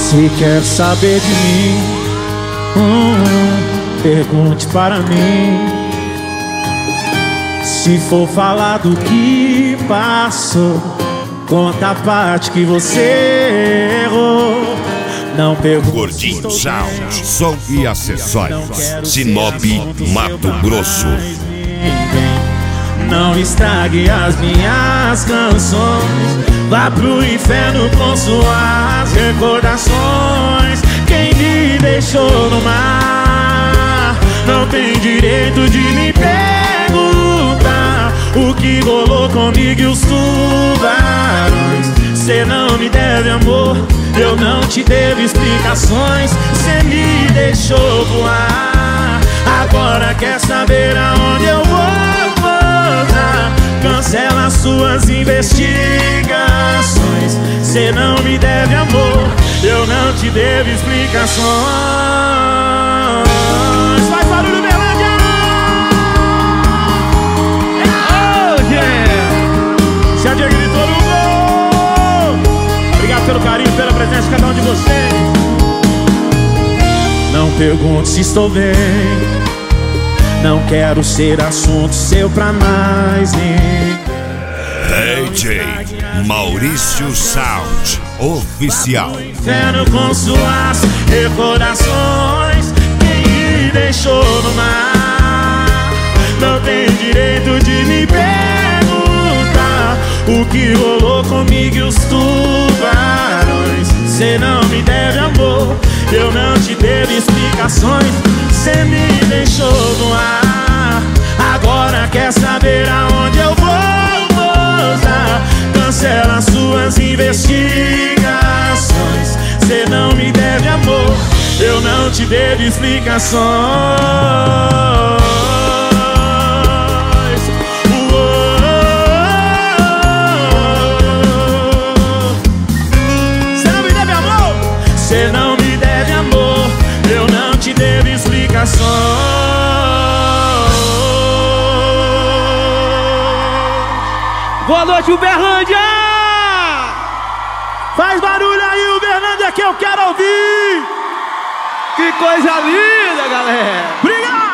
Se quer saber de mim, pergunte para mim. Se for falar do que passou, conta a parte que você errou. Não pergunte. Gordinho Sound, som e acessórios. Sinop, Mato Grosso. Não estrague as minhas canções. Vá pro inferno com suas recordações. Quem me deixou no mar não tem direito de me perguntar o que rolou comigo e os tubarões. Cê não me deve amor, eu não te devo explicações. Cê me deixou voar, agora quer saber aonde eu vou pousar. Cancela suas investigações. Cê não me deve amor, eu não te devo explicações. Faz barulho, Berlândia! Oh, yeah! Se a Diego gritou no gol. Obrigado pelo carinho, pela presença de cada um de vocês. Não pergunte se estou bem, não quero ser assunto seu pra mais ninguém. DJ Maurício Sound Oficial. Inferno com suas recordações. Quem me deixou no mar não tem direito de me perguntar o que rolou comigo e os tubarões. Cê não me deve amor, eu não te devo explicações. Cê me deixou no ar, agora quer saber aonde eu vou pousar. Cancela suas investigações. Cê não me deve amor, eu não te devo explicações. Cê não me deve amor, cê não me deve amor, eu não te devo explicações. Boa noite, Uberlândia! Faz barulho aí, Uberlândia, que eu quero ouvir! Que coisa linda, galera! Obrigado!